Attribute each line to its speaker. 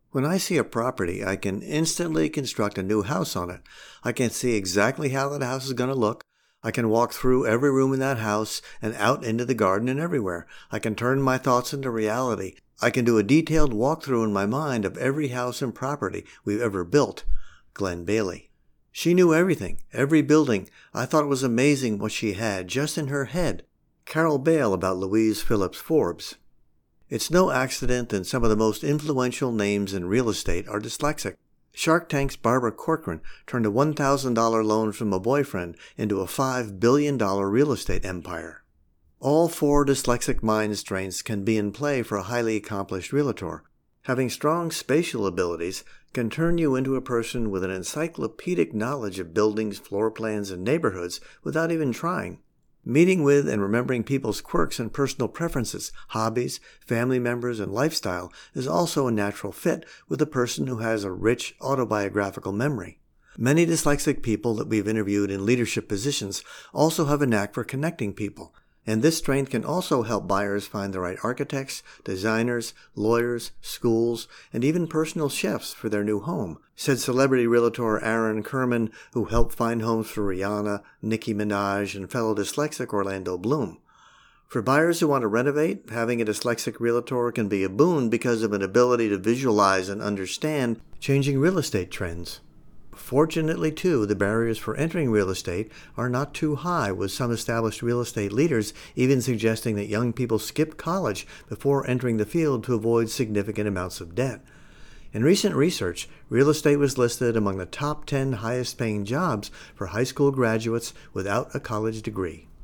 Speaker 1: When I see a property, I can instantly construct a new house on it. I can see exactly how that house is going to look. I can walk through every room in that house and out into the garden and everywhere. I can turn my thoughts into reality. I can do a detailed walkthrough in my mind of every house and property we've ever built. Glenn Bailey. She knew everything, every building. I thought it was amazing what she had just in her head. Carol Bale about Louise Phillips Forbes. It's no accident that some of the most influential names in real estate are dyslexic. Shark Tank's Barbara Corcoran turned a $1,000 loan from a boyfriend into a $5 billion real estate empire. All four dyslexic mind strengths can be in play for a highly accomplished realtor. Having strong spatial abilities can turn you into a person with an encyclopedic knowledge of buildings, floor plans, and neighborhoods without even trying. Meeting with and remembering people's quirks and personal preferences, hobbies, family members, and lifestyle is also a natural fit with a person who has a rich autobiographical memory. Many dyslexic people that we've interviewed in leadership positions also have a knack for connecting people, and this strength can also help buyers find the right architects, designers, lawyers, schools, and even personal chefs for their new home, said celebrity realtor Aaron Kerman, who helped find homes for Rihanna, Nicki Minaj, and fellow dyslexic Orlando Bloom. For buyers who want to renovate, having a dyslexic realtor can be a boon because of an ability to visualize and understand changing real estate trends. Fortunately, too, the barriers for entering real estate are not too high, with some established real estate leaders even suggesting that young people skip college before entering the field to avoid significant amounts of debt. In recent research, real estate was listed among the top 10 highest-paying jobs for high school graduates without a college degree.